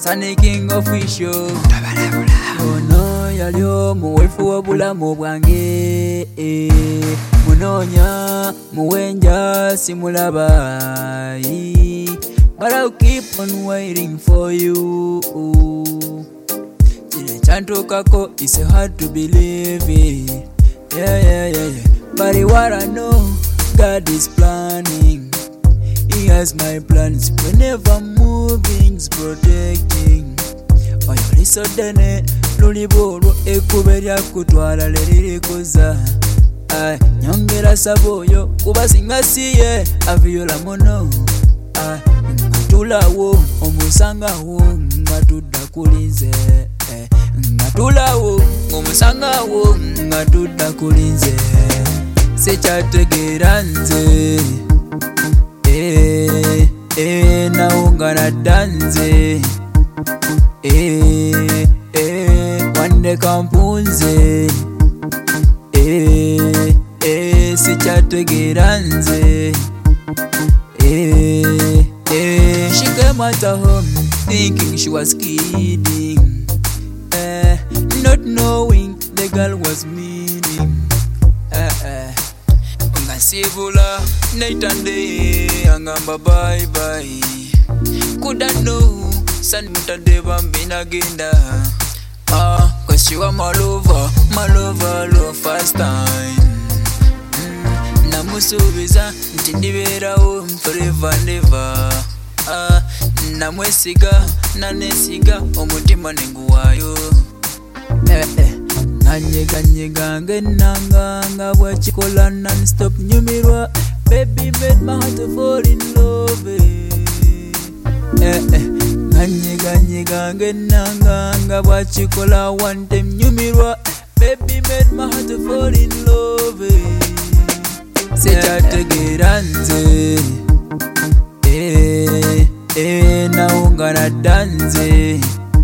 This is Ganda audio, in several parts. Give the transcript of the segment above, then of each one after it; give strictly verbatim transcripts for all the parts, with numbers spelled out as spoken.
Sunny King official. Ono yali omuwefu w'obulamu bwange, munonya muwenja simulaba, but I'll keep on waiting for you. Kino ekyantuukako it's hard to believe it. Yeah, yeah, yeah, yeah. But what I know, God is planning. He has my plans whenever moving's protecting. Oyo lisodene lulibolo ekube lya kutwala lelirikuza. Ay, nyongera saboyo kuba singa siye aviola mono. Ay, ngatulawo omusangawo ngatudda kulinze. Eh, ngatulawo omusangawo ngatudda kulinze. Sekyategeera nze. Eh, eh, naunga na danze. Eh, eh, wande kampunze. Eh, eh, sikyategeera nze. Eh, eh, she came at home thinking she was kidding. Eh, not knowing the girl was meaning. Eh, eh. Ngasibula neitande angamba bye bye. Couldn't know san mutande bambina genda. Ah, cause you are my lover, my lover, love first time. Mm, namusubiza nti ndiberawo forever and ever. Ah, namwesiga nanesiga omutima nenguwayo. Eh eh. Nanyega ngenanga nga bwekikola non-stop nyumirwa. Baby made my heart to fall in love. Eh eh. Nanyega ngenanga nga bwekikola one time nyumirwa. Baby made my heart to fall in love. Sekyategeera nze. Eh eh, naunga na danze.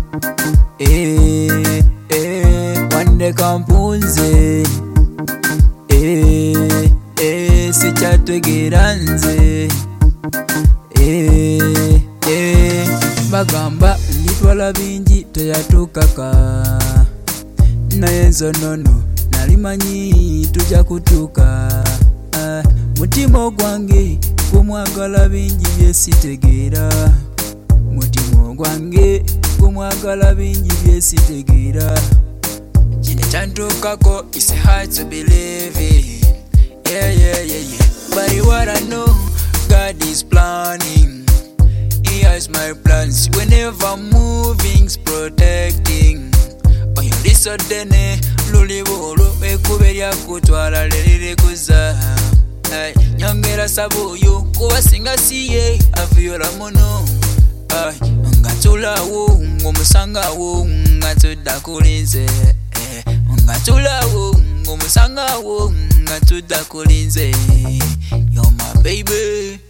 Eh eh, wande kampunze. Eh eh, sikyategeera nze. Eh eh, bagamba nditwala bingi teyatuukaka, naye nze nono nalimanyi tujja kutuuka. Ah, mutima ogwange gumwagala bingi byesitegeera. Mutima ogwange gumwagala bingi byesitegeera. Kino ekyantuukako it's hard to believe it. Yeah, yeah, yeah, yeah. But what I know, God is planning. He has my plans whenever moving's protecting. Oyo lisodene lulibolo ekube lya kutwala lelirikuza. Ay, nyongera saboyo kuba singa siye aviola mono. Ay, ngatulawo ngomusangawo ngatudda kulinze. Eh, ngatulawo ngomusangawo ngatudda kulinze. You're my baby.